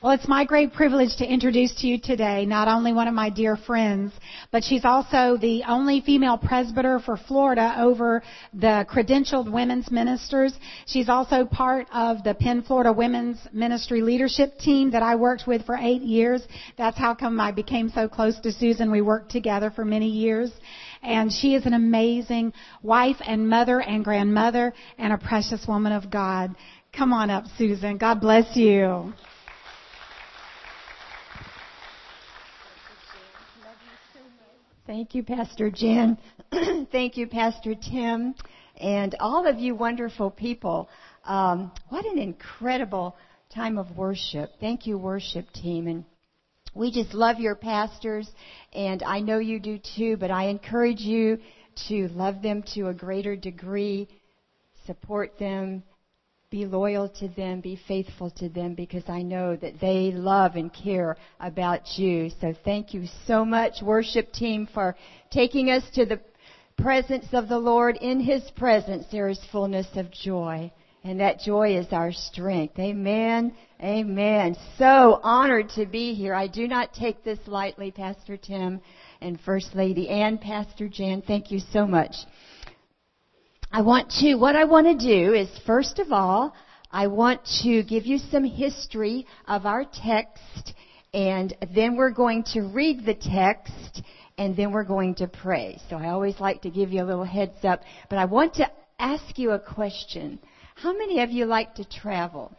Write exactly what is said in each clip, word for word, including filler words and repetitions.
Well, it's my great privilege to introduce to you today not only one of my dear friends, but she's also the only female presbyter for Florida over the credentialed women's ministers. She's also part of the Penn Florida Women's Ministry leadership team that I worked with for eight years. That's how come I became so close to Susan. We worked together for many years. And she is an amazing wife and mother and grandmother and a precious woman of God. Come on up, Susan. God bless you. Thank you, Pastor Jen. Thank you, Pastor Tim, and all of you wonderful people. Um, what an incredible time of worship. Thank you, worship team. And we just love your pastors, and I know you do too, but I encourage you to love them to a greater degree, support them, be loyal to them, be faithful to them, because I know that they love and care about you. So thank you so much, worship team, for taking us to the presence of the Lord. In His presence there is fullness of joy, and that joy is our strength. Amen. Amen. So honored to be here. I do not take this lightly, Pastor Tim and First Lady and Pastor Jan. Thank you so much. I want to, what I want to do is, first of all, I want to give you some history of our text, and then we're going to read the text, and then we're going to pray. So I always like to give you a little heads up, but I want to ask you a question. How many of you like to travel?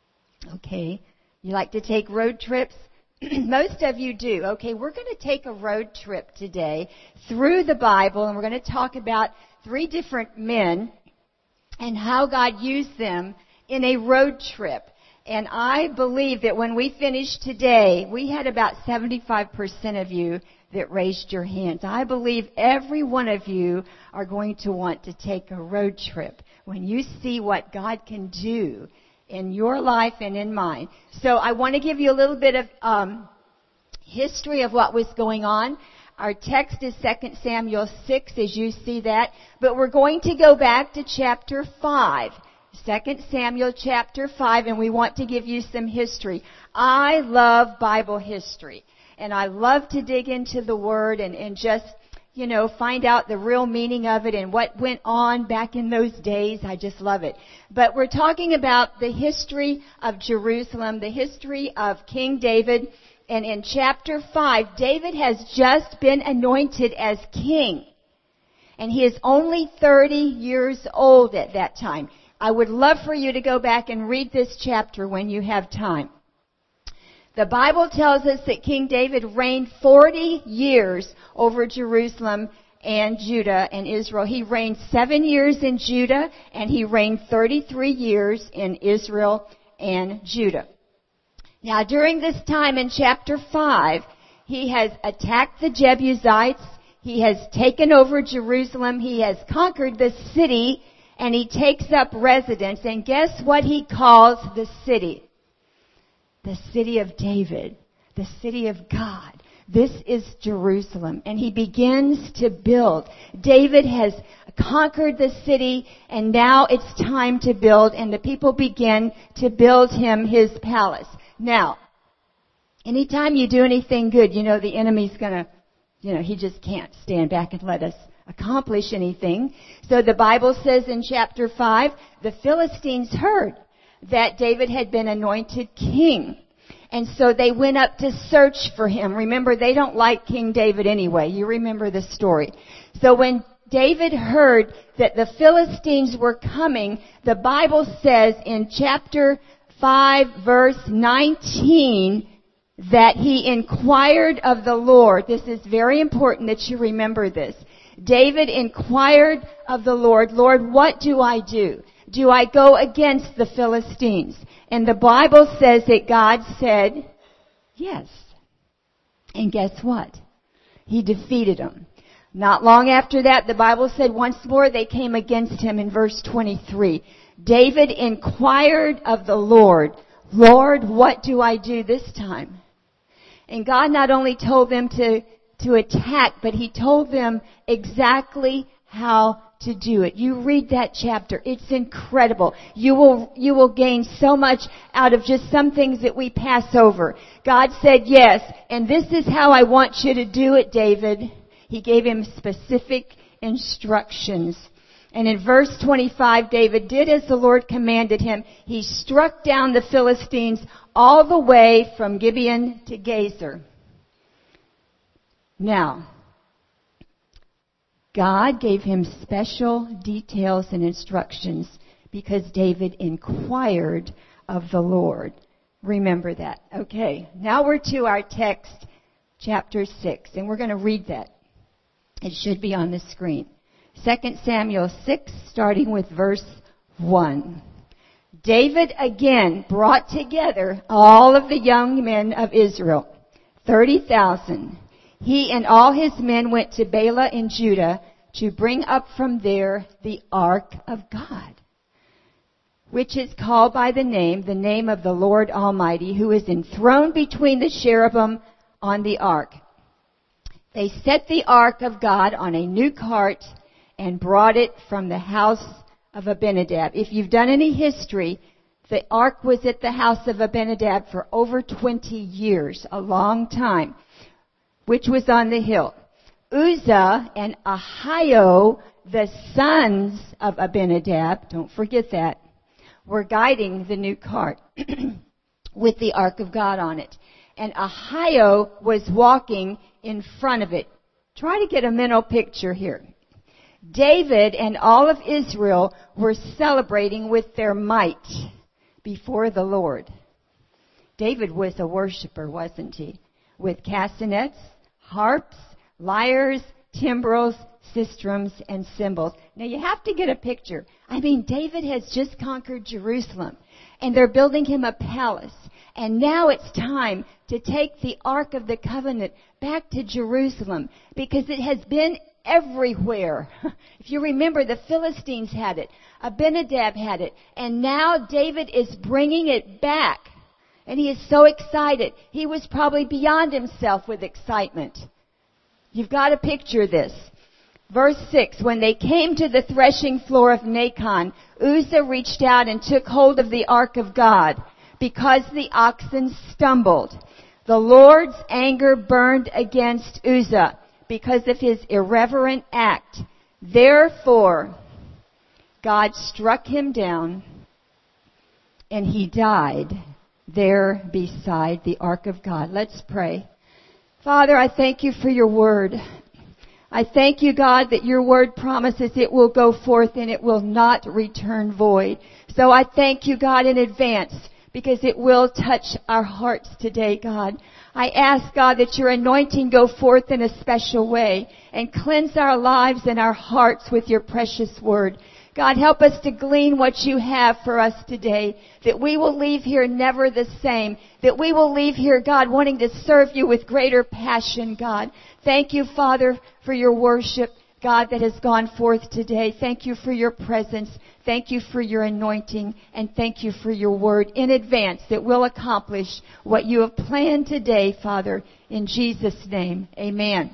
Okay. You like to take road trips? Most of you do. Okay, we're going to take a road trip today through the Bible, and we're going to talk about three different men and how God used them in a road trip. And I believe that when we finish today, we had about seventy-five percent of you that raised your hands. I believe every one of you are going to want to take a road trip when you see what God can do in your life and in mine. So I want to give you a little bit of um, history of what was going on. Our text is Second Samuel six, as you see that. But we're going to go back to chapter five. Second Samuel chapter five, and we want to give you some history. I love Bible history, and I love to dig into the Word and, and just, you know, find out the real meaning of it and what went on back in those days. I just love it. But we're talking about the history of Jerusalem, the history of King David. And in chapter five, David has just been anointed as king. And he is only thirty years old at that time. I would love for you to go back and read this chapter when you have time. The Bible tells us that King David reigned forty years over Jerusalem and Judah and Israel. He reigned seven years in Judah, and he reigned thirty-three years in Israel and Judah. Now, during this time in chapter five, he has attacked the Jebusites. He has taken over Jerusalem. He has conquered the city, and he takes up residence. And guess what he calls the city? The city of David, the city of God. This is Jerusalem. And he begins to build. David has conquered the city, and now it's time to build, and the people begin to build him his palace. Now, anytime you do anything good, you know the enemy's going to, you know, he just can't stand back and let us accomplish anything. So the Bible says in chapter five, the Philistines heard that David had been anointed king. And so they went up to search for him. Remember, they don't like King David anyway. You remember the story. So when David heard that the Philistines were coming, the Bible says in chapter five, verse nineteen, that he inquired of the Lord. This is very important that you remember this. David inquired of the Lord, Lord, what do I do? Do I go against the Philistines? And the Bible says that God said, yes. And guess what? He defeated them. Not long after that, the Bible said once more they came against him in verse twenty-three. David inquired of the Lord, Lord, what do I do this time? And God not only told them to, to attack, but he told them exactly how to do it. You read that chapter. It's incredible. You will, you will gain so much out of just some things that we pass over. God said yes, and this is how I want you to do it, David. He gave him specific instructions. And in verse twenty-five, David did as the Lord commanded him. He struck down the Philistines all the way from Gibeon to Gezer. Now, God gave him special details and instructions because David inquired of the Lord. Remember that. Okay, now we're to our text, chapter six, and we're going to read that. It should be on the screen. Second Samuel six, starting with verse one. David again brought together all of the young men of Israel, thirty thousand. He and all his men went to Baalah in Judah to bring up from there the ark of God, which is called by the name, the name of the Lord Almighty, who is enthroned between the cherubim on the ark. They set the ark of God on a new cart and brought it from the house of Abinadab. If you've done any history, the ark was at the house of Abinadab for over twenty years, a long time, which was on the hill. Uzzah and Ahio, the sons of Abinadab, don't forget that, were guiding the new cart with the ark of God on it. And Ahio was walking in front of it. Try to get a mental picture here. David and all of Israel were celebrating with their might before the Lord. David was a worshiper, wasn't he? With castanets, harps, lyres, timbrels, sistrums, and cymbals. Now you have to get a picture. I mean, David has just conquered Jerusalem, and they're building him a palace. And now it's time to take the Ark of the Covenant back to Jerusalem, because it has been everywhere. If you remember, the Philistines had it. Abinadab had it. And now David is bringing it back. And he is so excited. He was probably beyond himself with excitement. You've got to picture this. Verse six, when they came to the threshing floor of Nacon, Uzzah reached out and took hold of the ark of God because the oxen stumbled. The Lord's anger burned against Uzzah because of his irreverent act. Therefore, God struck him down and he died there beside the ark of God. Let's pray. Father, I thank you for your word. I thank you, God, that your word promises it will go forth and it will not return void. So I thank you, God, in advance, because it will touch our hearts today, God. I ask, God, that your anointing go forth in a special way and cleanse our lives and our hearts with your precious word. God, help us to glean what you have for us today, that we will leave here never the same, that we will leave here, God, wanting to serve you with greater passion, God. Thank you, Father, for your worship, God, that has gone forth today. Thank you for your presence. Thank you for your anointing, and thank you for your word in advance that will accomplish what you have planned today, Father, in Jesus' name. Amen.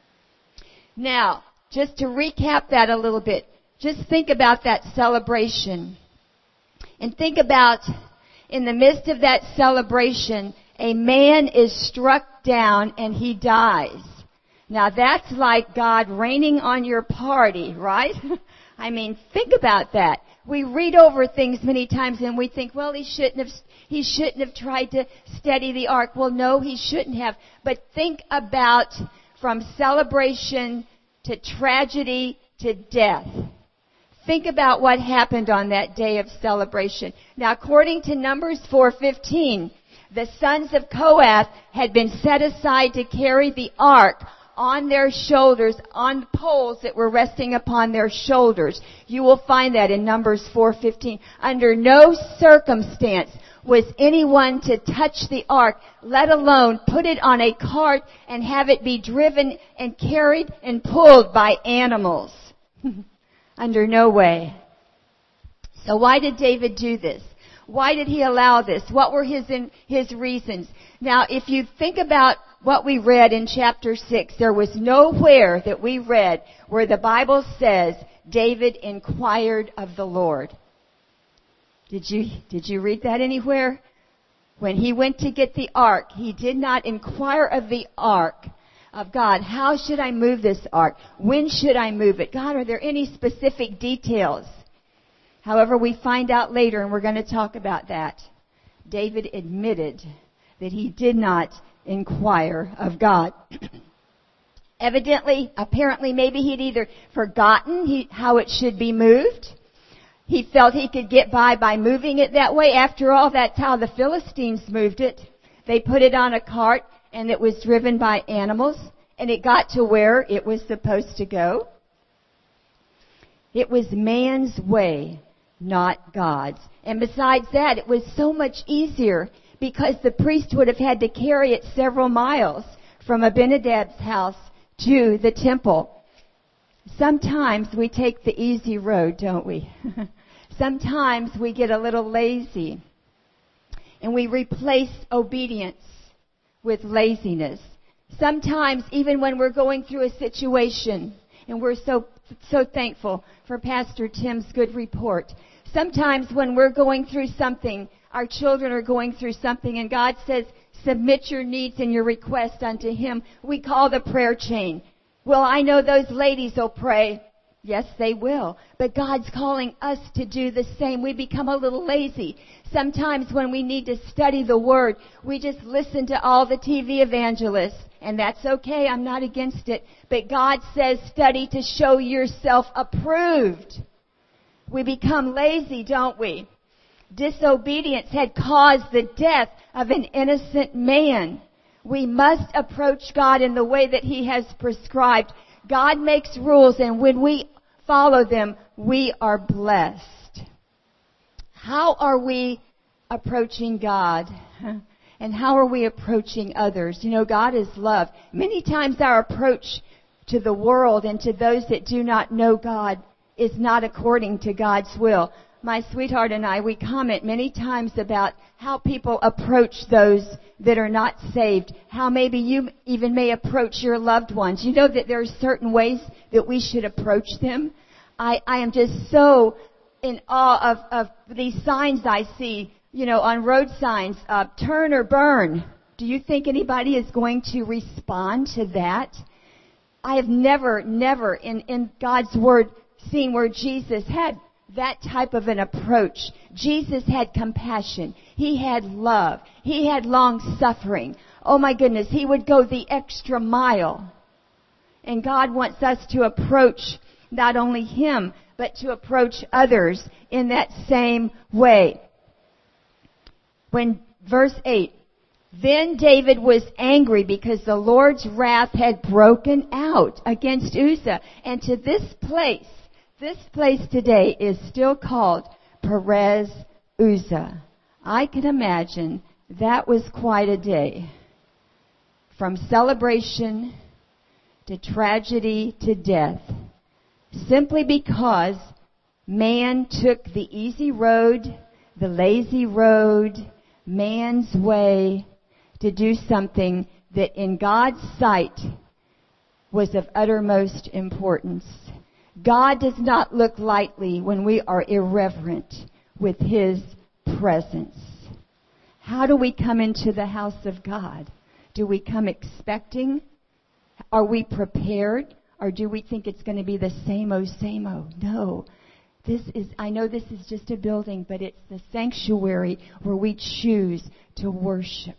Now, just to recap that a little bit, just think about that celebration. And think about, in the midst of that celebration, a man is struck down and he dies. Now that's like God raining on your party, right? I mean, think about that. We read over things many times and we think, well, he shouldn't have, he shouldn't have tried to steady the ark. Well, no, he shouldn't have. But think about from celebration to tragedy to death. Think about what happened on that day of celebration. Now, according to Numbers four fifteen, the sons of Kohath had been set aside to carry the ark on their shoulders, on poles that were resting upon their shoulders. You will find that in Numbers four fifteen. Under no circumstance was anyone to touch the ark, let alone put it on a cart and have it be driven and carried and pulled by animals. Under no way. So why did David do this? Why did he allow this? What were his in, his reasons? Now, if you think about what we read in chapter six, there was nowhere that we read where the Bible says David inquired of the Lord. Did you, did you read that anywhere? When he went to get the ark, he did not inquire of the ark of God. How should I move this ark? When should I move it? God, are there any specific details? However, we find out later, and we're going to talk about that, David admitted that he did not inquire of God. Evidently, apparently, maybe he'd either forgotten he, how it should be moved. He felt he could get by by moving it that way. After all, that's how the Philistines moved it. They put it on a cart, and it was driven by animals, and it got to where it was supposed to go. It was man's way, not God's. And besides that, it was so much easier because the priest would have had to carry it several miles from Abinadab's house to the temple. Sometimes we take the easy road, don't we? Sometimes we get a little lazy and we replace obedience with laziness. Sometimes even when we're going through a situation, and we're so so thankful for Pastor Tim's good report. Sometimes when we're going through something, our children are going through something, and God says, submit your needs and your request unto Him. We call the prayer chain. Well, I know those ladies will pray. Yes, they will. But God's calling us to do the same. We become a little lazy. Sometimes when we need to study the Word, we just listen to all the T V evangelists. And that's okay. I'm not against it. But God says study to show yourself approved. We become lazy, don't we? Disobedience had caused the death of an innocent man. We must approach God in the way that He has prescribed. God makes rules, and when we follow them, we are blessed. How are we approaching God? And how are we approaching others? You know, God is love. Many times our approach to the world and to those that do not know God is not according to God's will. My sweetheart and I, we comment many times about how people approach those that are not saved. How maybe you even may approach your loved ones. You know that there are certain ways that we should approach them. I, I am just so in awe of, of these signs I see, you know, on road signs, uh, turn or burn. Do you think anybody is going to respond to that? I have never, never in, in God's Word seen where Jesus had that type of an approach. Jesus had compassion. He had love. He had long suffering. Oh my goodness, He would go the extra mile. And God wants us to approach not only Him, but to approach others in that same way. When, verse eight, then David was angry because the Lord's wrath had broken out against Uzzah. And to this place, this place today is still called Perez Uzzah. I can imagine that was quite a day. From celebration to tragedy to death. Simply because man took the easy road, the lazy road, man's way to do something that in God's sight was of uttermost importance. God does not look lightly when we are irreverent with His presence. How do we come into the house of God? Do we come expecting? Are we prepared? Or do we think it's going to be the same-o, same-o? No. This is, I know this is just a building, but it's the sanctuary where we choose to worship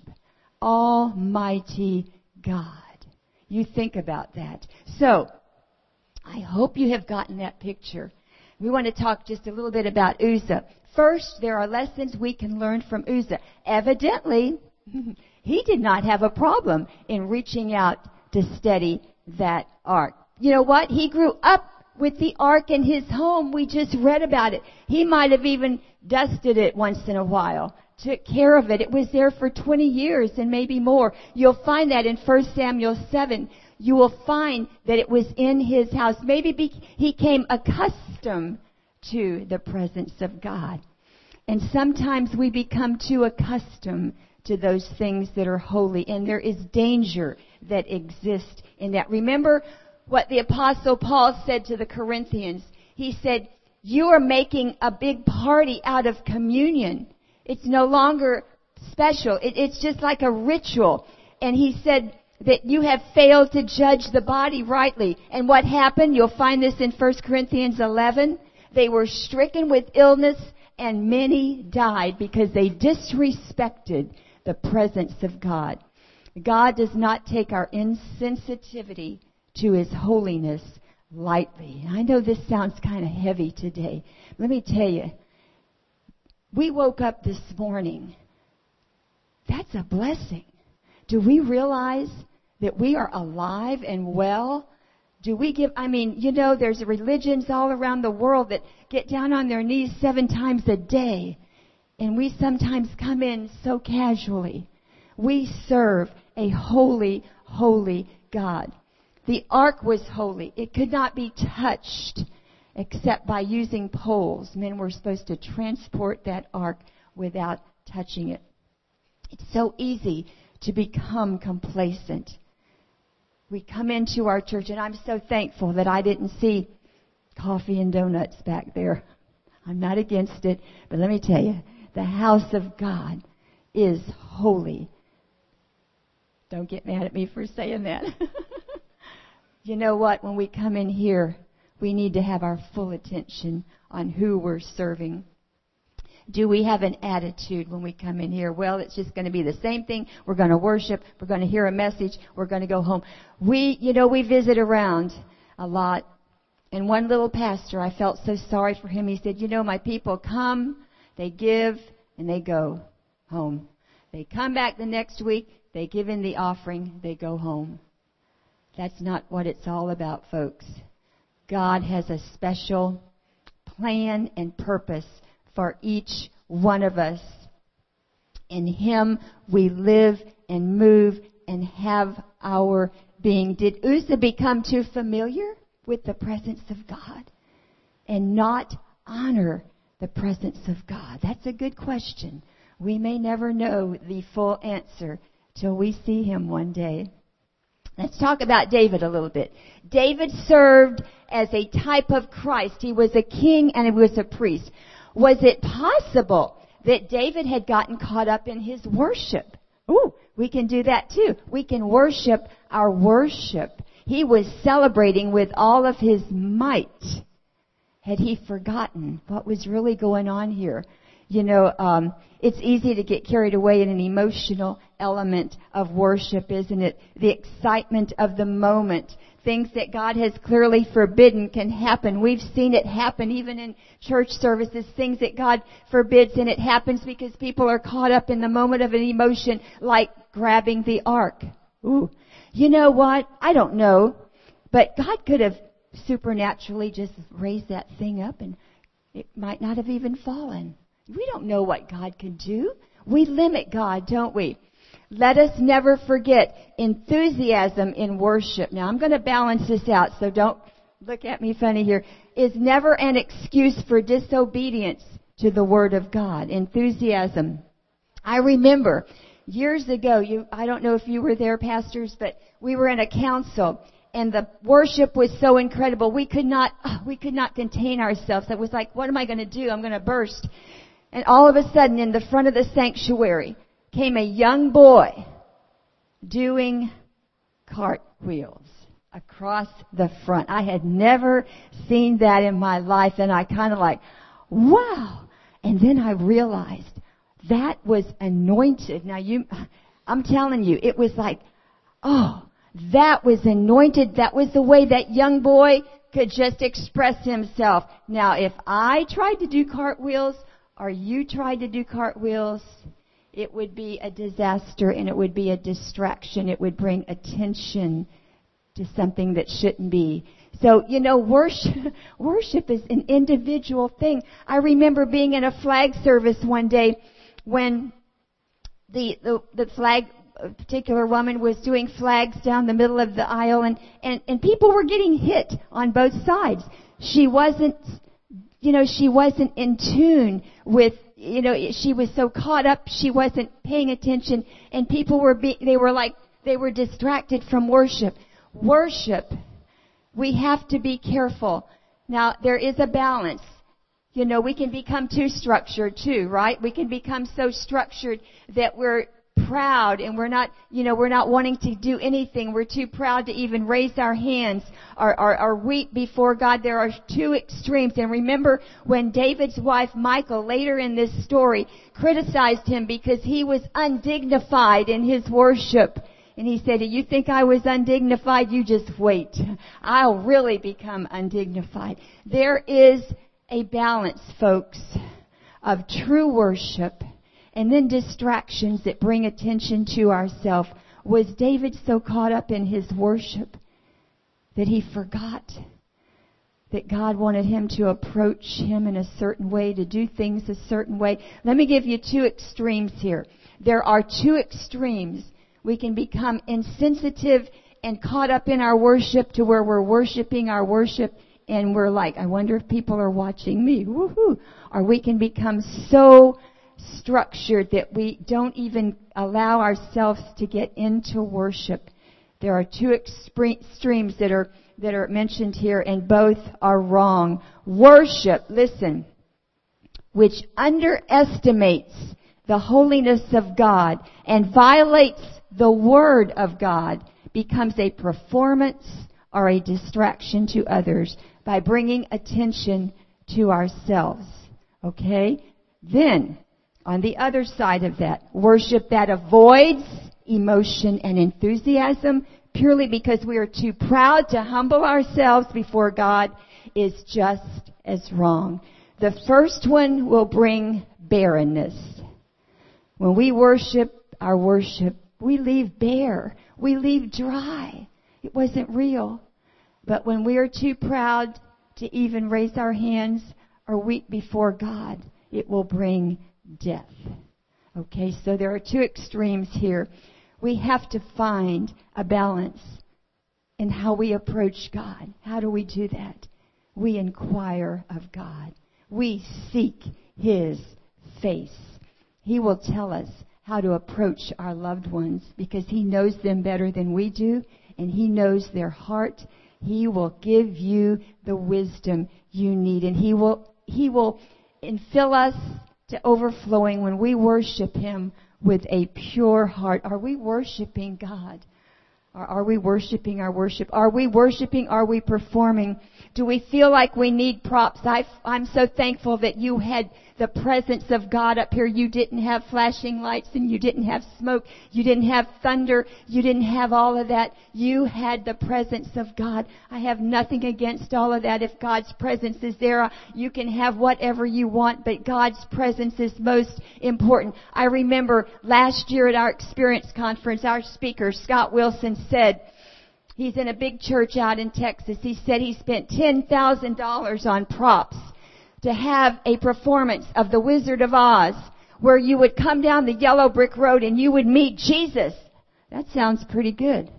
Almighty God. You think about that. So, I hope you have gotten that picture. We want to talk just a little bit about Uzzah. First, there are lessons we can learn from Uzzah. Evidently, he did not have a problem in reaching out to steady that ark. You know what? He grew up with the ark in his home. We just read about it. He might have even dusted it once in a while, took care of it. It was there for twenty years and maybe more. You'll find that in First Samuel seven. You will find that it was in his house. Maybe be, he came accustomed to the presence of God. And sometimes we become too accustomed to those things that are holy. And there is danger that exists in that. Remember what the Apostle Paul said to the Corinthians. He he said, you are making a big party out of communion. It's no longer special. It, it's just like a ritual. And he said that you have failed to judge the body rightly. And what happened? You'll find this in First Corinthians eleven. They were stricken with illness and many died because they disrespected the presence of God. God does not take our insensitivity to His holiness lightly. I know this sounds kind of heavy today. Let me tell you, we woke up this morning. That's a blessing. Do we realize that we are alive and well? Do we give, I mean, you know, there's religions all around the world that get down on their knees seven times a day. And we sometimes come in so casually. We serve a holy, holy God. The ark was holy. It could not be touched except by using poles. Men were supposed to transport that ark without touching it. It's so easy to become complacent. We come into our church, and I'm so thankful that I didn't see coffee and donuts back there. I'm not against it, but let me tell you, the house of God is holy. Don't get mad at me for saying that. You know what? When we come in here, we need to have our full attention on who we're serving. Do we have an attitude when we come in here? Well, it's just going to be the same thing. We're going to worship. We're going to hear a message. We're going to go home. We, you know, we visit around a lot. And one little pastor, I felt so sorry for him. He said, you know, my people come, they give, and they go home. They come back the next week. They give in the offering. They go home. That's not what it's all about, folks. God has a special plan and purpose for each one of us. In Him we live and move and have our being. Did Uzzah become too familiar with the presence of God and not honor the presence of God? That's a good question. We may never know the full answer till we see Him one day. Let's talk about David a little bit. David served as a type of Christ. He was a king and he was a priest. Was it possible that David had gotten caught up in his worship? Ooh, we can do that too. We can worship our worship. He was celebrating with all of his might. Had he forgotten what was really going on here? You know, um, it's easy to get carried away in an emotional element of worship, isn't it? The excitement of the moment. Things that God has clearly forbidden can happen. We've seen it happen even in church services. Things that God forbids, and it happens because people are caught up in the moment of an emotion, like grabbing the ark. Ooh. You know what? I don't know. But God could have supernaturally just raised that thing up and it might not have even fallen. We don't know what God can do. We limit God, don't we? Let us never forget enthusiasm in worship. Now, I'm going to balance this out, so don't look at me funny here. Is never an excuse for disobedience to the Word of God. Enthusiasm. I remember years ago, you, I don't know if you were there, pastors, but we were in a council, and the worship was so incredible. We could not, we could not contain ourselves. It was like, what am I going to do? I'm going to burst. And all of a sudden, in the front of the sanctuary, came a young boy doing cartwheels across the front. I had never seen that in my life, and I kind of like, wow. And then I realized that was anointed. Now, you, I'm telling you, it was like, oh, that was anointed. That was the way that young boy could just express himself. Now, if I tried to do cartwheels, or you tried to do cartwheels, it would be a disaster and it would be a distraction. It would bring attention to something that shouldn't be. So, you know, worship, worship is an individual thing. I remember being in a flag service one day when the, the, the flag, a particular woman was doing flags down the middle of the aisle, and, and, and people were getting hit on both sides. She wasn't You know, she wasn't in tune with, you know, she was so caught up, she wasn't paying attention, and people were, be, they were like, they were distracted from worship. Worship, we have to be careful Now, there is a balance. You know, we can become too structured too, right? We can become so structured that we're proud and we're not, you know, we're not wanting to do anything. We're too proud to even raise our hands or, or, or weep before God. There are two extremes. And remember when David's wife, Michal, later in this story, criticized him because he was undignified in his worship. And he said, you think I was undignified? You just wait. I'll really become undignified. There is a balance, folks, of true worship and then distractions that bring attention to ourselves. Was David so caught up in his worship that he forgot that God wanted him to approach him in a certain way, to do things a certain way? Let me give you two extremes here. There are two extremes. We can become insensitive and caught up in our worship to where we're worshiping our worship and we're like, I wonder if people are watching me. Woohoo! Or we can become so structured that we don't even allow ourselves to get into worship. There are two extremes that are that are mentioned here, and both are wrong. Worship, listen, which underestimates the holiness of God and violates the Word of God, becomes a performance or a distraction to others by bringing attention to ourselves. Okay? Then, on the other side of that, worship that avoids emotion and enthusiasm purely because we are too proud to humble ourselves before God is just as wrong. The first one will bring barrenness. When we worship our worship, we leave bare. We leave dry. It wasn't real. But when we are too proud to even raise our hands or weep before God, it will bring death. Okay, so there are two extremes here. We have to find a balance in how we approach God. How do we do that? We inquire of God. We seek His face. He will tell us how to approach our loved ones because He knows them better than we do, and He knows their heart. He will give you the wisdom you need, and He will He will infill us to overflowing when we worship Him with a pure heart. Are we worshiping God? Or are we worshiping our worship? Are we worshiping? Are we performing? Do we feel like we need props? I, I'm so thankful that you had the presence of God up here. You didn't have flashing lights and you didn't have smoke. You didn't have thunder. You didn't have all of that. You had the presence of God. I have nothing against all of that. If God's presence is there, you can have whatever you want, but God's presence is most important. I remember last year at our experience conference, our speaker, Scott Wilson, said, he's in a big church out in Texas. He said he spent ten thousand dollars on props to have a performance of The Wizard of Oz where you would come down the yellow brick road and you would meet Jesus. That sounds pretty good.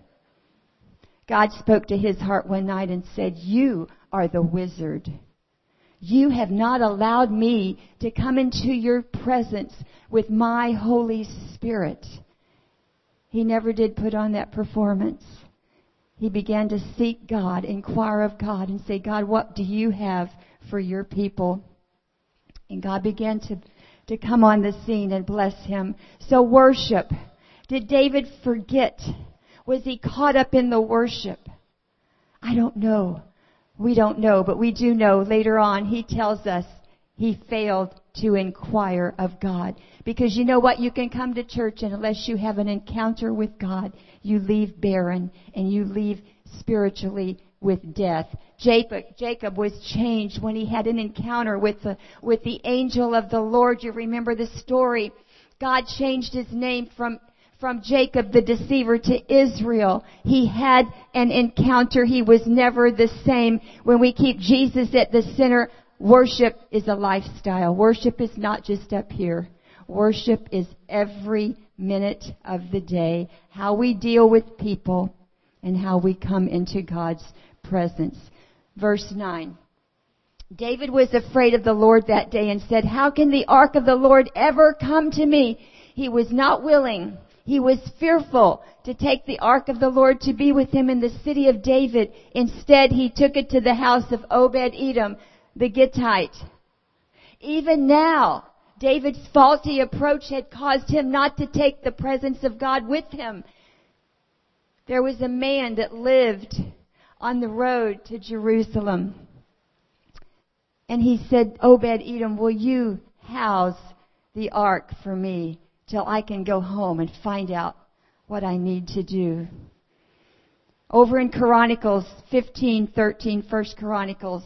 God spoke to his heart one night and said, you are the wizard. You have not allowed me to come into your presence with my Holy Spirit. He never did put on that performance. He began to seek God, inquire of God, and say, God, what do you have for your people? And God began to, to come on the scene and bless him. So worship. Did David forget? Was he caught up in the worship? I don't know. We don't know, but we do know later on he tells us he failed to inquire of God. Because you know what? You can come to church and unless you have an encounter with God, you leave barren and you leave spiritually with death. Jacob, Jacob was changed when he had an encounter with the, with the angel of the Lord. You remember the story. God changed his name from From Jacob the deceiver to Israel. He had an encounter. He was never the same. When we keep Jesus at the center, worship is a lifestyle. Worship is not just up here. Worship is every minute of the day. How we deal with people and how we come into God's presence. Verse nine. David was afraid of the Lord that day and said, how can the ark of the Lord ever come to me? He was not willing He was fearful to take the ark of the Lord to be with him in the city of David. Instead, he took it to the house of Obed-Edom, the Gittite. Even now, David's faulty approach had caused him not to take the presence of God with him. There was a man that lived on the road to Jerusalem. And he said, Obed-Edom, will you house the ark for me till I can go home and find out what I need to do? Over in Chronicles fifteen thirteen, First Chronicles,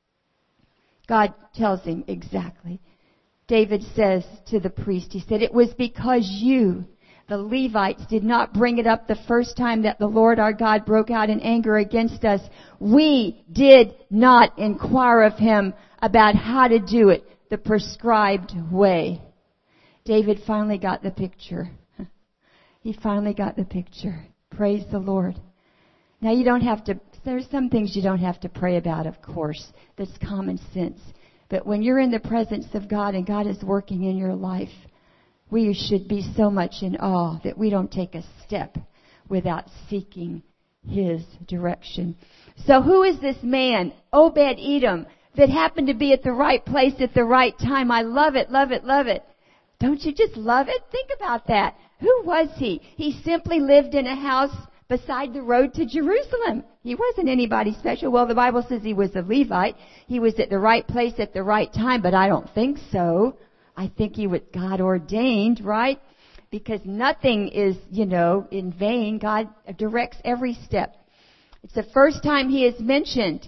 God tells him exactly. David says to the priest, he said, it was because you, the Levites, did not bring it up the first time that the Lord our God broke out in anger against us. We did not inquire of him about how to do it the prescribed way. David finally got the picture. He finally got the picture. Praise the Lord. Now you don't have to, there's some things you don't have to pray about, of course. That's common sense. But when you're in the presence of God and God is working in your life, we should be so much in awe that we don't take a step without seeking His direction. So who is this man, Obed-Edom, that happened to be at the right place at the right time? I love it, love it, love it. Don't you just love it? Think about that. Who was he? He simply lived in a house beside the road to Jerusalem. He wasn't anybody special. Well, the Bible says he was a Levite. He was at the right place at the right time, but I don't think so. I think he was God ordained, right? Because nothing is, you know, in vain. God directs every step. It's the first time he is mentioned.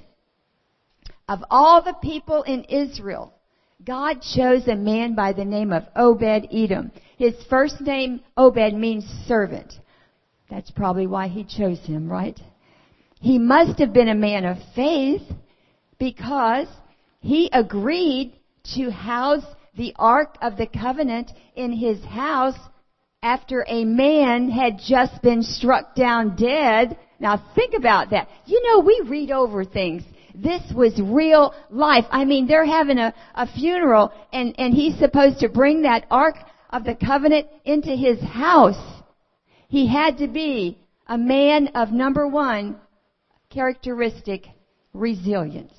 Of all the people in Israel, God chose a man by the name of Obed-Edom. His first name, Obed, means servant. That's probably why he chose him, right? He must have been a man of faith because he agreed to house the Ark of the Covenant in his house after a man had just been struck down dead. Now think about that. You know, we read over things. This was real life. I mean, they're having a, a funeral and, and he's supposed to bring that Ark of the Covenant into his house. He had to be a man of, number one, characteristic, resilience.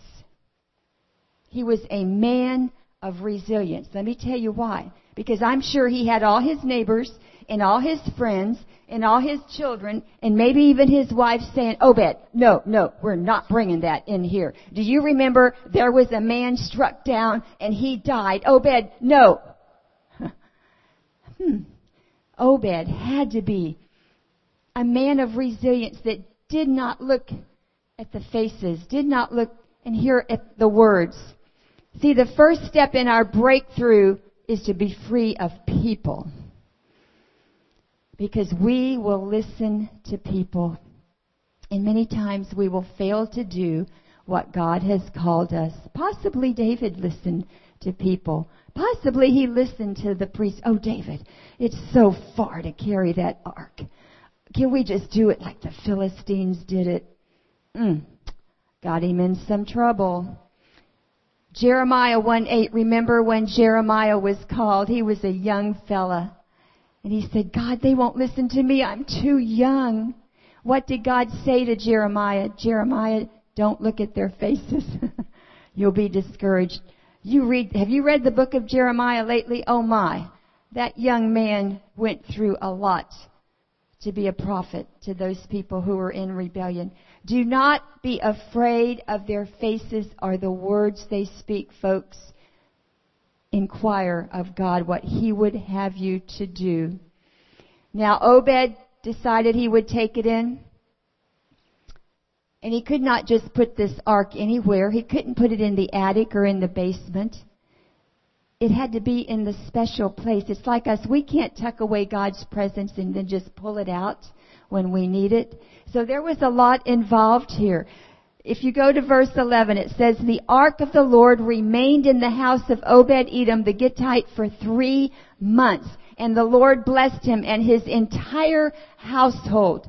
He was a man of resilience. Let me tell you why. Because I'm sure he had all his neighbors and all his friends and all his children and maybe even his wife saying, Obed, no, no, we're not bringing that in here. Do you remember there was a man struck down and he died? Obed, no. hmm. Obed had to be a man of resilience that did not look at the faces, did not look and hear at the words. See, the first step in our breakthrough is to be free of people. Because we will listen to people. And many times we will fail to do what God has called us. Possibly David listened to people. Possibly he listened to the priest. Oh, David, it's so far to carry that ark. Can we just do it like the Philistines did it? Mm. Got him in some trouble. Jeremiah one eight, remember when Jeremiah was called? He was a young fella. And he said, God, they won't listen to me. I'm too young. What did God say to Jeremiah? Jeremiah, don't look at their faces. You'll be discouraged. You read, have you read the book of Jeremiah lately? Oh my. That young man went through a lot to be a prophet to those people who were in rebellion. Do not be afraid of their faces or the words they speak, folks. Inquire of God what He would have you to do. Now, Obed decided he would take it in. And he could not just put this ark anywhere. He couldn't put it in the attic or in the basement. It had to be in the special place. It's like us. We can't tuck away God's presence and then just pull it out when we need it. So there was a lot involved here. If you go to verse eleven, it says, the ark of the Lord remained in the house of Obed-Edom the Gittite for three months. And the Lord blessed him and his entire household.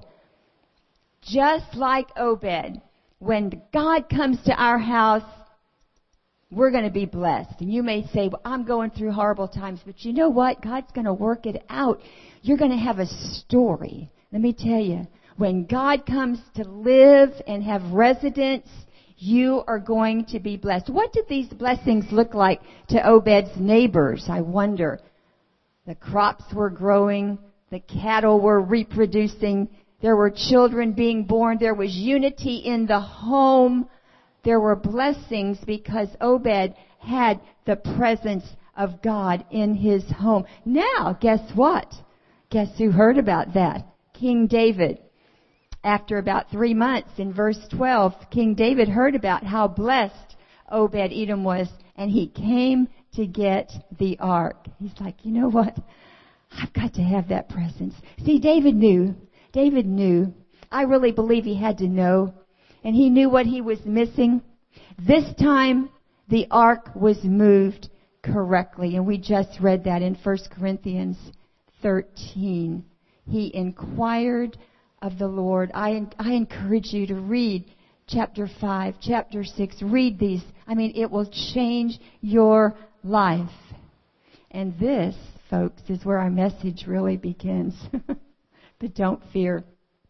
Just like Obed, when God comes to our house, we're going to be blessed. And you may say, well, I'm going through horrible times. But you know what? God's going to work it out. You're going to have a story. Let me tell you, when God comes to live and have residence, you are going to be blessed. What did these blessings look like to Obed's neighbors? I wonder. The crops were growing. The cattle were reproducing. There were children being born. There was unity in the home. There were blessings because Obed had the presence of God in his home. Now, guess what? Guess who heard about that? King David. After about three months, in verse twelve, King David heard about how blessed Obed-Edom was, and he came to get the ark. He's like, you know what? I've got to have that presence. See, David knew. David knew. I really believe he had to know. And he knew what he was missing. This time, the ark was moved correctly. And we just read that in First Corinthians thirteen. He inquired of the Lord. I, I encourage you to read chapter five, chapter six. Read these. I mean, it will change your life. And this, folks, is where our message really begins. But don't fear.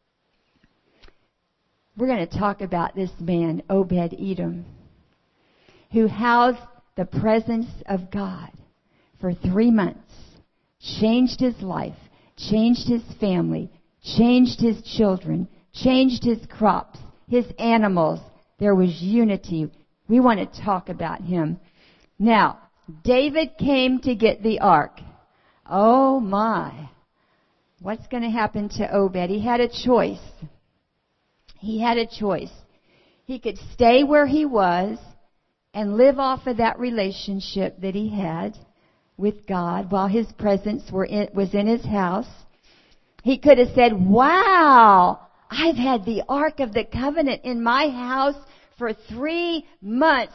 We're going to talk about this man, Obed-Edom, who housed the presence of God for three months, changed his life, changed his family, changed his children, changed his crops, his animals. There was unity. We want to talk about him. Now, David came to get the ark. Oh my. What's going to happen to Obed? He had a choice. He had a choice. He could stay where he was and live off of that relationship that he had with God while his presence were in, was in his house. He could have said, wow, I've had the Ark of the Covenant in my house for three months.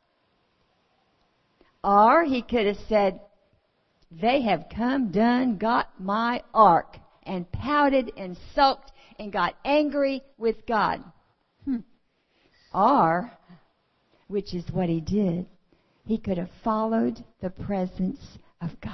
Or he could have said, they have come, done, got my ark, and pouted and sulked and got angry with God. Hmm. Or, which is what he did, he could have followed the presence of God.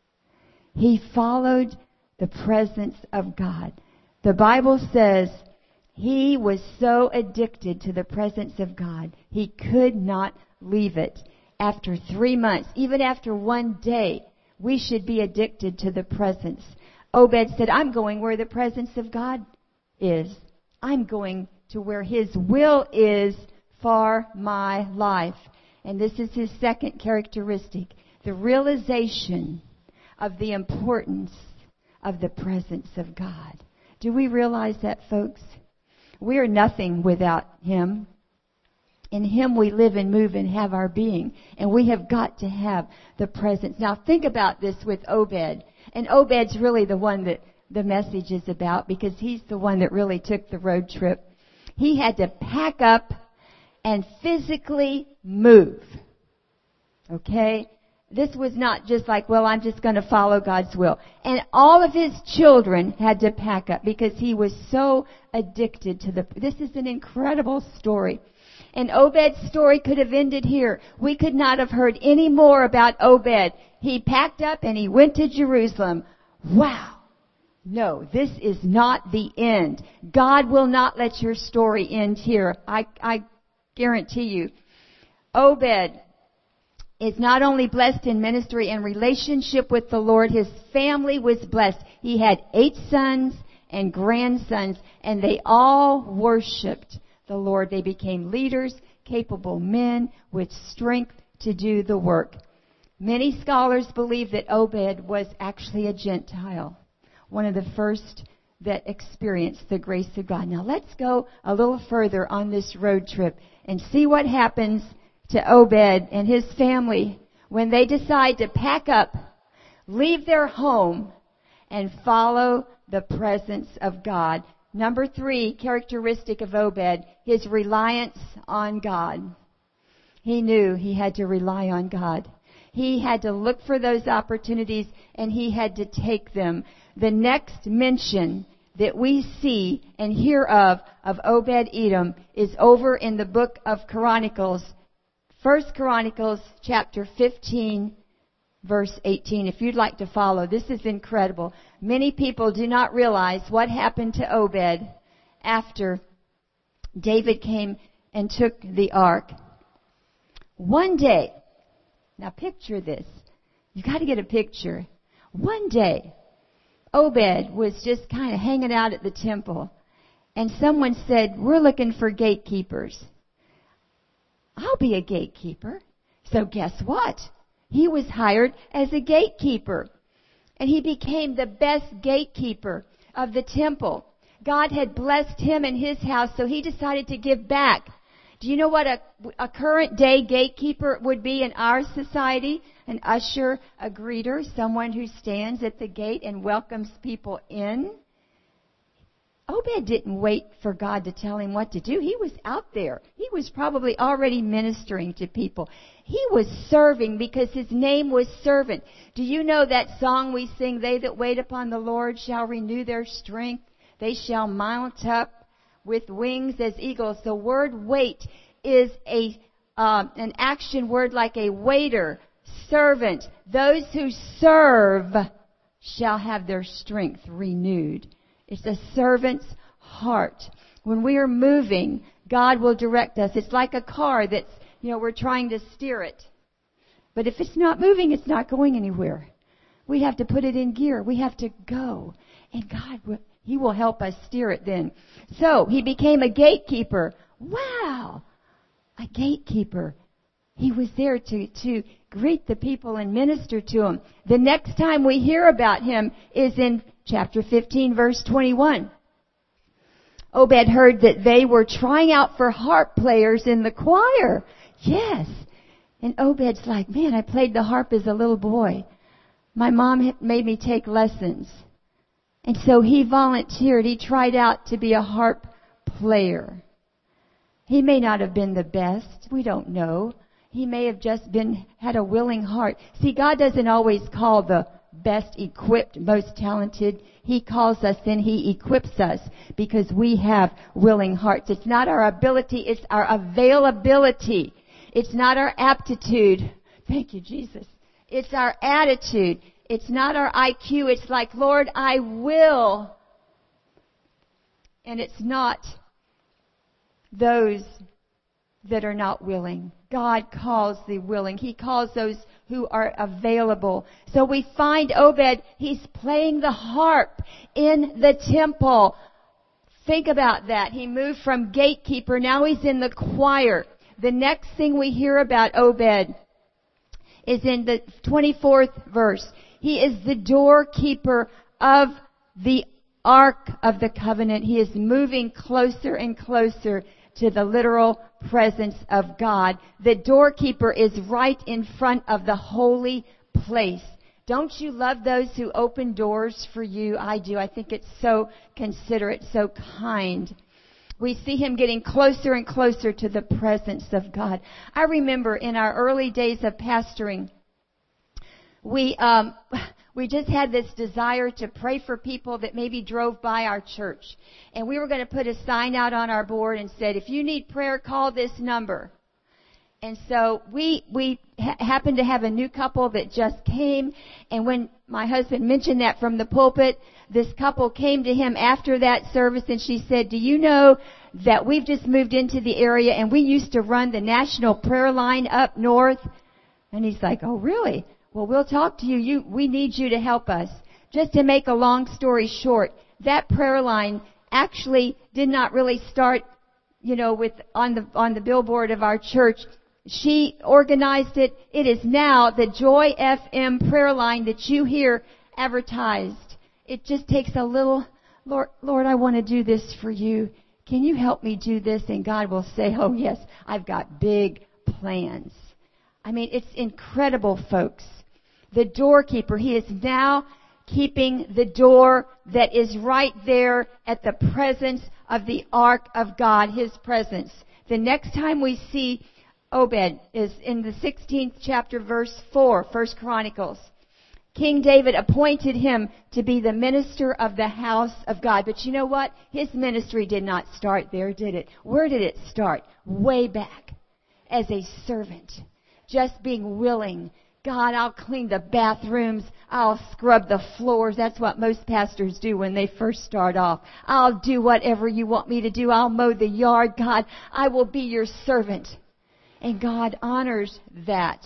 He followed the presence of God. The Bible says he was so addicted to the presence of God, he could not leave it. After three months, even after one day, we should be addicted to the presence. Obed said, I'm going where the presence of God is. I'm going to where his will is for my life. And this is his second characteristic, the realization of the importance of the presence of God. Do we realize that, folks? We are nothing without him. In him we live and move and have our being. And we have got to have the presence. Now think about this with Obed. And Obed's really the one that the message is about because he's the one that really took the road trip. He had to pack up and physically move. Okay? This was not just like, well, I'm just going to follow God's will. And all of his children had to pack up because he was so addicted to the... This is an incredible story. And Obed's story could have ended here. We could not have heard any more about Obed. He packed up and he went to Jerusalem. Wow. No, this is not the end. God will not let your story end here. I, I guarantee you. Obed is not only blessed in ministry and relationship with the Lord, his family was blessed. He had eight sons and grandsons, and they all worshiped the Lord. They became leaders, capable men with strength to do the work. Many scholars believe that Obed was actually a Gentile, one of the first that experienced the grace of God. Now let's go a little further on this road trip and see what happens to Obed and his family when they decide to pack up, leave their home, and follow the presence of God. Number three, characteristic of Obed, his reliance on God. He knew he had to rely on God. He had to look for those opportunities and he had to take them. The next mention that we see and hear of, of Obed-Edom is over in the book of Chronicles, First Chronicles chapter fifteen, verse eighteen. If you'd like to follow, this is incredible. Many people do not realize what happened to Obed after David came and took the ark. One day, now picture this. You got to get a picture. One day, Obed was just kind of hanging out at the temple, and someone said, "We're looking for gatekeepers." I'll be a gatekeeper. So guess what? He was hired as a gatekeeper, and he became the best gatekeeper of the temple. God had blessed him and his house, so he decided to give back. Do you know what a, a current day gatekeeper would be in our society? An usher, a greeter, someone who stands at the gate and welcomes people in. Obed didn't wait for God to tell him what to do. He was out there. He was probably already ministering to people. He was serving because his name was servant. Do you know that song we sing, "They that wait upon the Lord shall renew their strength. They shall mount up with wings as eagles." The word wait is a uh, an action word like a waiter, servant. Those who serve shall have their strength renewed. It's a servant's heart. When we are moving, God will direct us. It's like a car that's, you know, we're trying to steer it. But if it's not moving, it's not going anywhere. We have to put it in gear. We have to go. And God will, He will help us steer it then. So, he became a gatekeeper. Wow! A gatekeeper. He was there to, to greet the people and minister to them. The next time we hear about him is in chapter fifteen, verse twenty-one. Obed heard that they were trying out for harp players in the choir. Yes. And Obed's like, "Man, I played the harp as a little boy. My mom made me take lessons." And so he volunteered. He tried out to be a harp player. He may not have been the best. We don't know. He may have just been, had a willing heart. See, God doesn't always call the best equipped, most talented. He calls us and He equips us because we have willing hearts. It's not our ability, it's our availability. It's not our aptitude. Thank you, Jesus. It's our attitude. It's not our I Q. It's like, "Lord, I will." And it's not those that are not willing. God calls the willing. He calls those who are available. So we find Obed, he's playing the harp in the temple. Think about that. He moved from gatekeeper. Now he's in the choir. The next thing we hear about Obed is in the twenty-fourth verse. He is the doorkeeper of the Ark of the Covenant. He is moving closer and closer to the literal presence of God. The doorkeeper is right in front of the holy place. Don't you love those who open doors for you? I do. I think it's so considerate, so kind. We see him getting closer and closer to the presence of God. I remember in our early days of pastoring, we um, we just had this desire to pray for people that maybe drove by our church. And we were going to put a sign out on our board and said, "If you need prayer, call this number." And so we we ha- happened to have a new couple that just came. And when my husband mentioned that from the pulpit, this couple came to him after that service and she said, "Do you know that we've just moved into the area and we used to run the national prayer line up north?" And he's like, "Oh, really? Well, we'll talk to you. You, we need you to help us." Just to make a long story short, that prayer line actually did not really start, you know, with on the on the billboard of our church. She organized it. It is now the Joy F M prayer line that you hear advertised. It just takes a little, "Lord, Lord, I want to do this for you. Can you help me do this?" And God will say, "Oh, yes, I've got big plans." I mean, it's incredible, folks. The doorkeeper, he is now keeping the door that is right there at the presence of the Ark of God, His presence. The next time we see Obed is in the sixteenth chapter, verse four, First Chronicles. King David appointed him to be the minister of the house of God. But you know what? His ministry did not start there, did it? Where did it start? Way back as a servant. Just being willing. God, I'll clean the bathrooms. I'll scrub the floors. That's what most pastors do when they first start off. I'll do whatever you want me to do. I'll mow the yard. God, I will be your servant. And God honors that.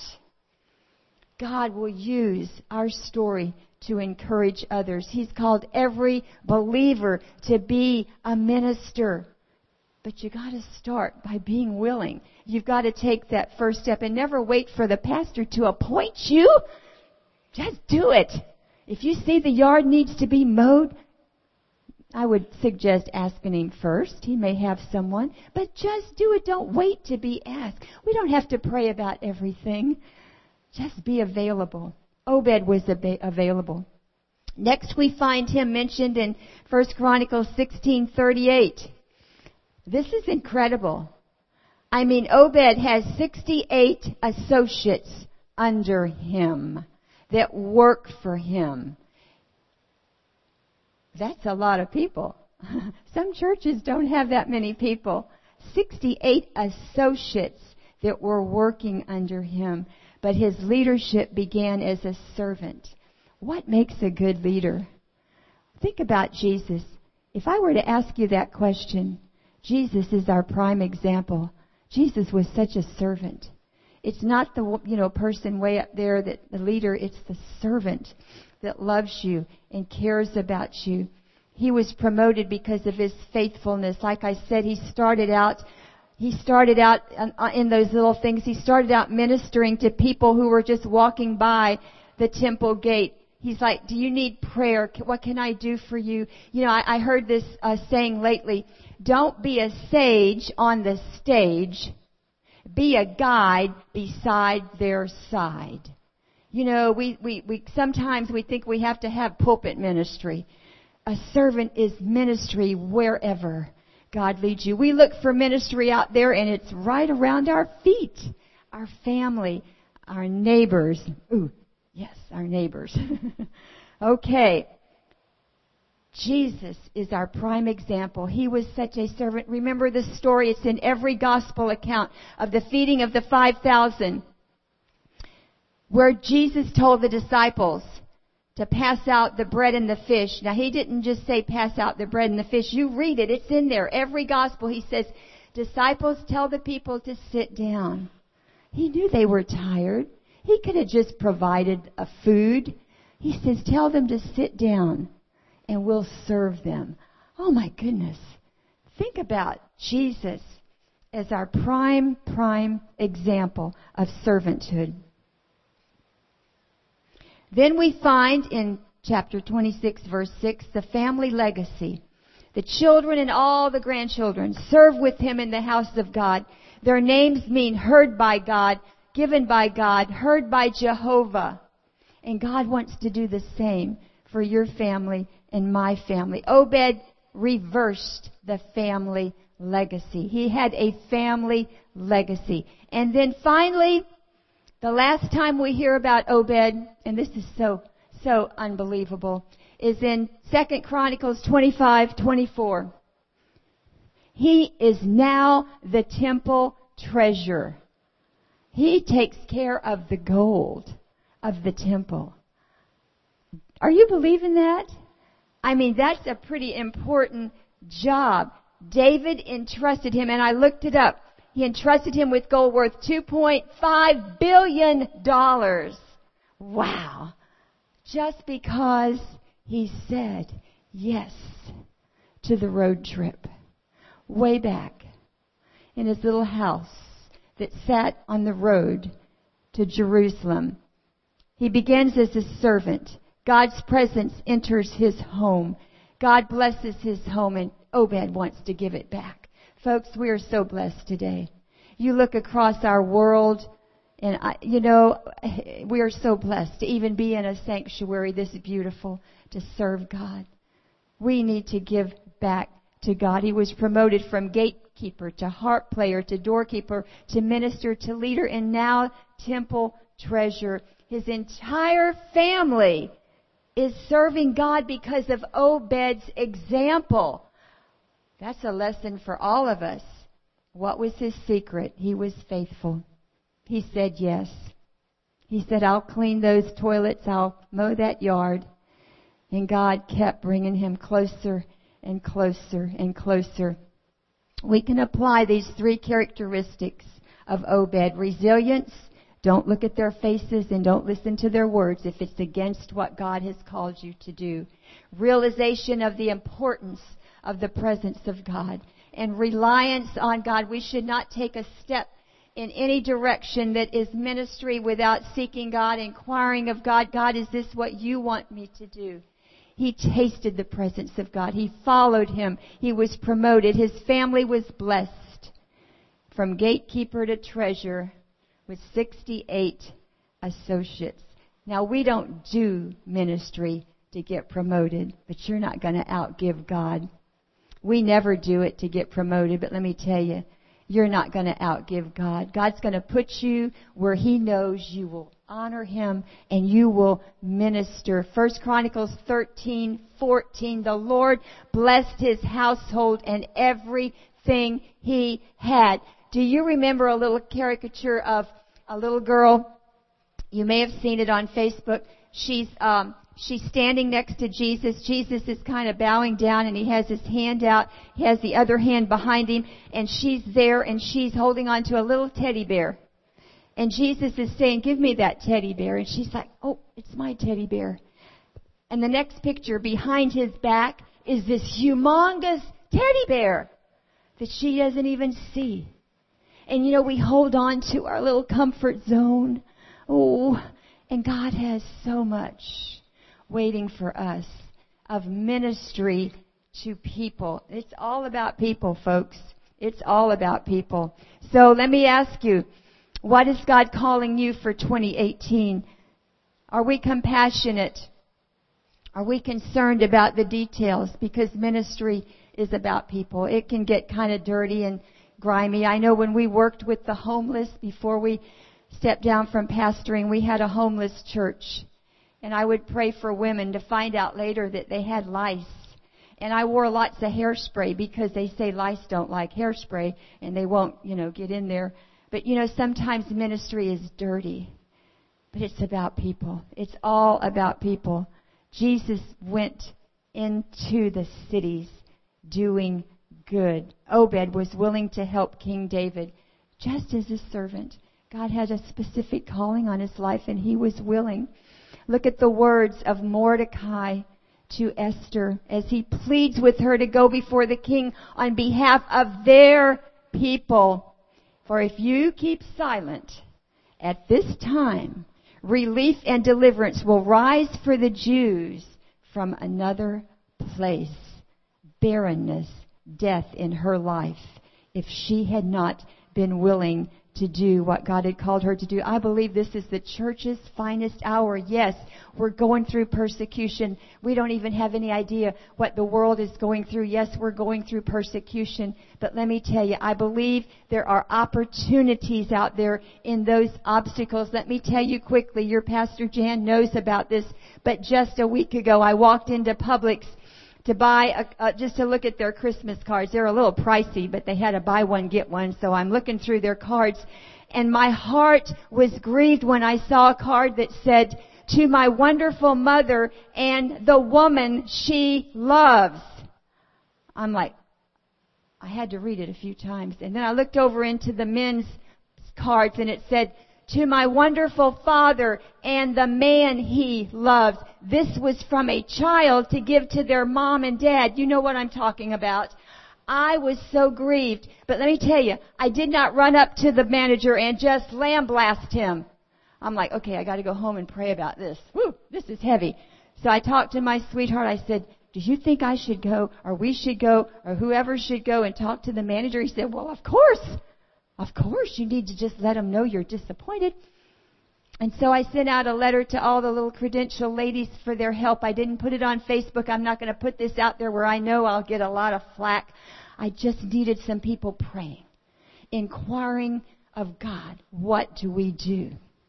God will use our story to encourage others. He's called every believer to be a minister. But you got to start by being willing. You've got to take that first step and never wait for the pastor to appoint you. Just do it. If you see the yard needs to be mowed, I would suggest asking him first. He may have someone. But just do it. Don't wait to be asked. We don't have to pray about everything. Just be available. Obed was ab- available. Next we find him mentioned in First Chronicles sixteen thirty-eight. This is incredible. I mean, Obed has sixty-eight associates under him that work for him. That's a lot of people. Some churches don't have that many people. sixty-eight associates that were working under him. But his leadership began as a servant. What makes a good leader? Think about Jesus. If I were to ask you that question, Jesus is our prime example. Jesus was such a servant. It's not the you know person way up there that the leader, it's the servant that loves you and cares about you. He was promoted because of his faithfulness. Like I said, he started out he started out in those little things. He started out ministering to people who were just walking by the temple gate. He's like, do you need prayer? What can I do for you? You know, I, I heard this uh, saying lately, don't be a sage on the stage. Be a guide beside their side. You know, we, we, we sometimes we think we have to have pulpit ministry. A servant is ministry wherever God leads you. We look for ministry out there and it's right around our feet. Our family, our neighbors. Ooh, yes, our neighbors. Okay. Jesus is our prime example. He was such a servant. Remember the story. It's in every gospel account of the feeding of the five thousand, where Jesus told the disciples to pass out the bread and the fish. Now, he didn't just say pass out the bread and the fish. You read it. It's in there. Every gospel, he says, disciples, tell the people to sit down. He knew they were tired. He could have just provided a food. He says, tell them to sit down and we'll serve them. Oh, my goodness. Think about Jesus as our prime, prime example of servanthood. Then we find in chapter twenty-six, verse six, the family legacy. The children and all the grandchildren serve with him in the house of God. Their names mean heard by God, given by God, heard by Jehovah. And God wants to do the same for your family and my family. Obed reversed the family legacy. He had a family legacy. And then finally, the last time we hear about Obed, and this is so, so unbelievable, is in Second Chronicles twenty-five twenty-four. He is now the temple treasurer. He takes care of the gold of the temple. Are you believing that? I mean, that's a pretty important job. David entrusted him, and I looked it up. He entrusted him with gold worth two point five billion dollars. Wow. Just because he said yes to the road trip. Way back in his little house that sat on the road to Jerusalem. He begins as a servant. God's presence enters his home. God blesses his home, and Obed wants to give it back. Folks, we are so blessed today. You look across our world, and, I, you know, we are so blessed to even be in a sanctuary this beautiful to serve God. We need to give back to God. He was promoted from gatekeeper to harp player to doorkeeper to minister to leader and now temple treasurer. His entire family is serving God because of Obed's example. That's a lesson for all of us. What was his secret? He was faithful. He said yes. He said, I'll clean those toilets. I'll mow that yard. And God kept bringing him closer and closer and closer. We can apply these three characteristics of Obed. Resilience. Don't look at their faces and don't listen to their words if it's against what God has called you to do. Realization of the importance of the presence of God. And reliance on God. We should not take a step in any direction that is ministry without seeking God, inquiring of God. God, is this what you want me to do? He tasted the presence of God. He followed him. He was promoted. His family was blessed. From gatekeeper to treasurer with sixty-eight associates. Now, we don't do ministry to get promoted, but you're not going to outgive God. We never do it to get promoted, but let me tell you, you're not going to outgive God. God's going to put you where He knows you will honor Him and you will minister. First Chronicles thirteen fourteen, the Lord blessed His household and everything He had. Do you remember a little caricature of a little girl? You may have seen it on Facebook. She's um, she's standing next to Jesus. Jesus is kind of bowing down and he has his hand out. He has the other hand behind him and she's there and she's holding on to a little teddy bear. And Jesus is saying, give me that teddy bear. And she's like, oh, it's my teddy bear. And the next picture behind his back is this humongous teddy bear that she doesn't even see. And you know, we hold on to our little comfort zone. Oh, and God has so much waiting for us of ministry to people. It's all about people, folks. It's all about people. So let me ask you, what is God calling you for twenty eighteen? Are we compassionate? Are we concerned about the details? Because ministry is about people. It can get kind of dirty and grimy. I know when we worked with the homeless before we stepped down from pastoring, we had a homeless church. And I would pray for women to find out later that they had lice. And I wore lots of hairspray because they say lice don't like hairspray and they won't, you know, get in there. But, you know, sometimes ministry is dirty. But it's about people. It's all about people. Jesus went into the cities doing good. Obed was willing to help King David just as a servant. God had a specific calling on his life and he was willing. Look at the words of Mordecai to Esther as he pleads with her to go before the king on behalf of their people. For if you keep silent at this time, relief and deliverance will rise for the Jews from another place. Barrenness, death in her life, if she had not been willing to do what God had called her to do. I believe this is the church's finest hour. Yes, we're going through persecution. We don't even have any idea what the world is going through. Yes, we're going through persecution. But let me tell you, I believe there are opportunities out there in those obstacles. Let me tell you quickly, your Pastor Jan knows about this, but just a week ago I walked into Publix to buy, a, uh, just to look at their Christmas cards. They're a little pricey, but they had a buy one, get one. So I'm looking through their cards. And my heart was grieved when I saw a card that said, to my wonderful mother and the woman she loves. I'm like, I had to read it a few times. And then I looked over into the men's cards and it said, to my wonderful father and the man he loves. This was from a child to give to their mom and dad. You know what I'm talking about. I was so grieved. But let me tell you, I did not run up to the manager and just lambaste him. I'm like, okay, I got to go home and pray about this. Woo, this is heavy. So I talked to my sweetheart. I said, do you think I should go or we should go or whoever should go and talk to the manager? He said, well, of course. Of course, you need to just let them know you're disappointed. And so I sent out a letter to all the little credential ladies for their help. I didn't put it on Facebook. I'm not going to put this out there where I know I'll get a lot of flack. I just needed some people praying, inquiring of God, what do we do?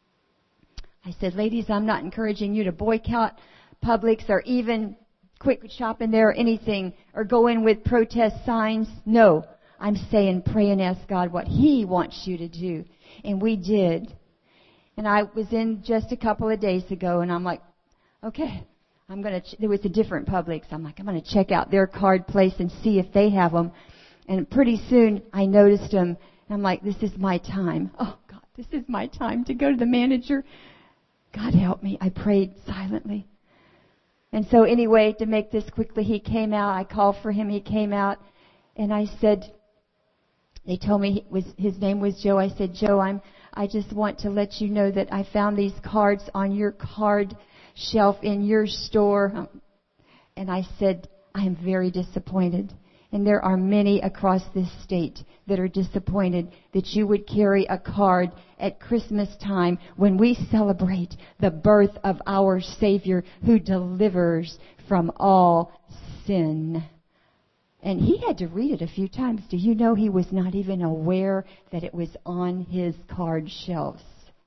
I said, ladies, I'm not encouraging you to boycott Publix or even quick shop in there or anything or go in with protest signs. No. I'm saying pray and ask God what He wants you to do. And we did. And I was in just a couple of days ago, and I'm like, okay, I'm going to, ch- there was a different Publix. I'm like, I'm going to check out their card place and see if they have them. And pretty soon I noticed them, and I'm like, this is my time. Oh, God, this is my time to go to the manager. God help me. I prayed silently. And so anyway, to make this quickly, he came out. I called for him. He came out, and I said, they told me he was, his name was Joe. I said, Joe, I'm, I just want to let you know that I found these cards on your card shelf in your store. And I said, I am very disappointed. And there are many across this state that are disappointed that you would carry a card at Christmas time when we celebrate the birth of our Savior who delivers from all sin. And he had to read it a few times. Do you know he was not even aware that it was on his card shelves?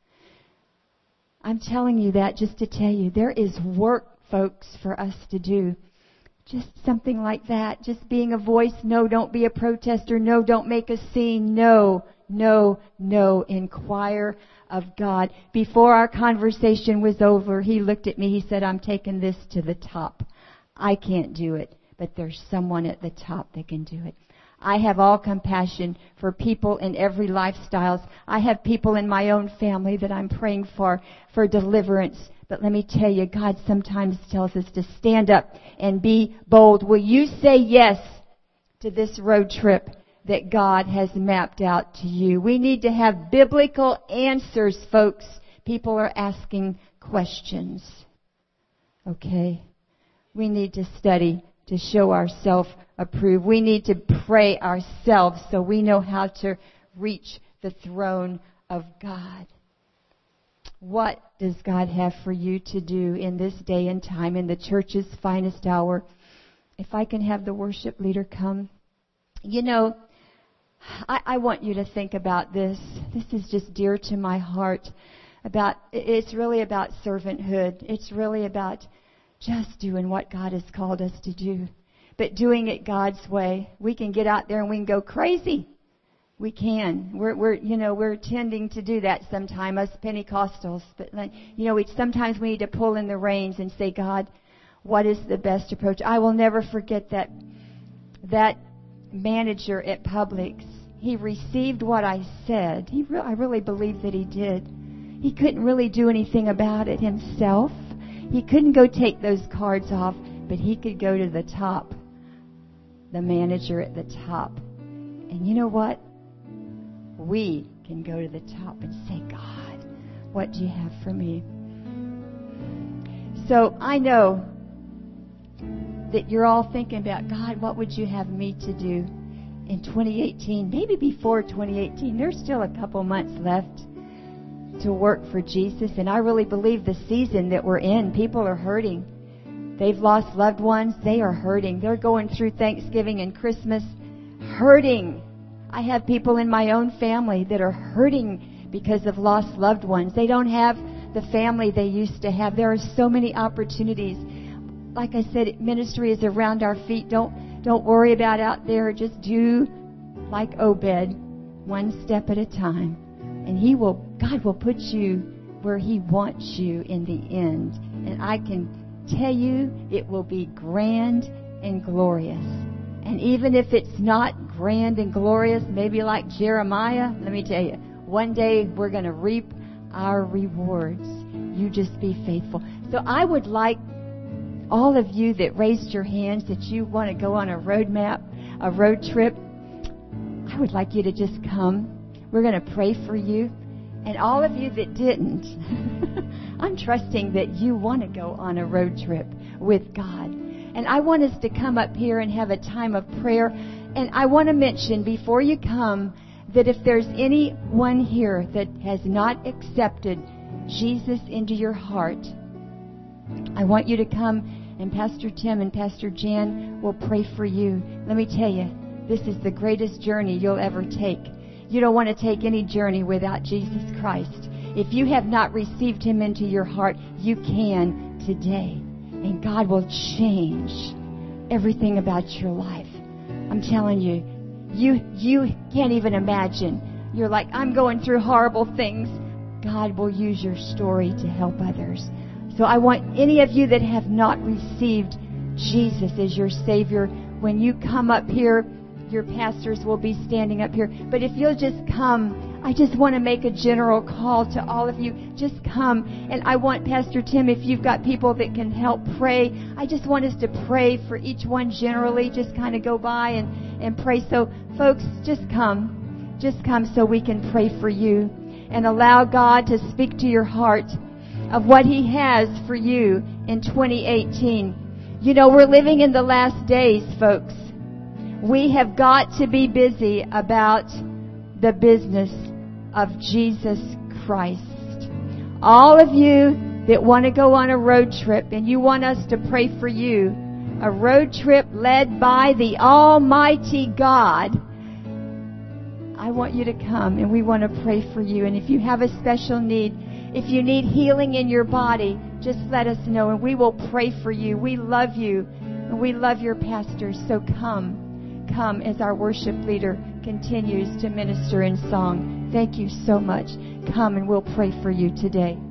I'm telling you that just to tell you there is work, folks, for us to do. Just something like that. Just being a voice. No, don't be a protester. No, don't make a scene. No, no, no. Inquire of God. Before our conversation was over, he looked at me. He said, I'm taking this to the top. I can't do it, but there's someone at the top that can do it. I have all compassion for people in every lifestyles. I have people in my own family that I'm praying for, for deliverance. But let me tell you, God sometimes tells us to stand up and be bold. Will you say yes to this road trip that God has mapped out to you? We need to have biblical answers, folks. People are asking questions. Okay? We need to study to show ourselves approved. We need to pray ourselves so we know how to reach the throne of God. What does God have for you to do in this day and time, in the church's finest hour? If I can have the worship leader come. You know, I, I want you to think about this. This is just dear to my heart. About it's really about servanthood. It's really about just doing what God has called us to do, but doing it God's way. We can get out there and we can go crazy. We can. We're, we're, you know, we're tending to do that sometime, us Pentecostals. But, you know, we, sometimes we need to pull in the reins and say, God, what is the best approach? I will never forget that, that manager at Publix. He received what I said. He re- I really believe that he did. He couldn't really do anything about it himself. He couldn't go take those cards off, but he could go to the top, the manager at the top. And you know what? We can go to the top and say, God, what do you have for me? So I know that you're all thinking about, God, what would you have me to do in twenty eighteen? Maybe before twenty eighteen. There's still a couple months left to work for Jesus. And I really believe the season that we're in, people are hurting. They've lost loved ones. They are hurting. They're going through Thanksgiving and Christmas hurting. I have people in my own family that are hurting because of lost loved ones. They don't have the family they used to have. There are so many opportunities. Like I said, ministry is around our feet. Don't don't worry about out there. Just do like Obed, one step at a time. And he will, God will put you where He wants you in the end. And I can tell you, it will be grand and glorious. And even if it's not grand and glorious, maybe like Jeremiah, let me tell you, one day we're going to reap our rewards. You just be faithful. So I would like all of you that raised your hands that you want to go on a road map, a road trip, I would like you to just come. We're going to pray for you. And all of you that didn't, I'm trusting that you want to go on a road trip with God. And I want us to come up here and have a time of prayer. And I want to mention before you come that if there's anyone here that has not accepted Jesus into your heart, I want you to come, and Pastor Tim and Pastor Jan will pray for you. Let me tell you, this is the greatest journey you'll ever take. You don't want to take any journey without Jesus Christ. If you have not received Him into your heart, you can today. And God will change everything about your life. I'm telling you, you you can't even imagine. You're like, I'm going through horrible things. God will use your story to help others. So I want any of you that have not received Jesus as your Savior, when you come up here, your pastors will be standing up here. But if you'll just come, I just want to make a general call to all of you. Just come. And I want, Pastor Tim, if you've got people that can help pray, I just want us to pray for each one generally. Just kind of go by and, and pray. So, folks, just come. Just come so we can pray for you and allow God to speak to your heart of what He has for you in twenty eighteen. You know, we're living in the last days, folks. We have got to be busy about the business of Jesus Christ. All of you that want to go on a road trip and you want us to pray for you, a road trip led by the Almighty God, I want you to come and we want to pray for you. And if you have a special need, if you need healing in your body, just let us know and we will pray for you. We love you and we love your pastors. So come. Come as our worship leader continues to minister in song. Thank you so much. Come and we'll pray for you today.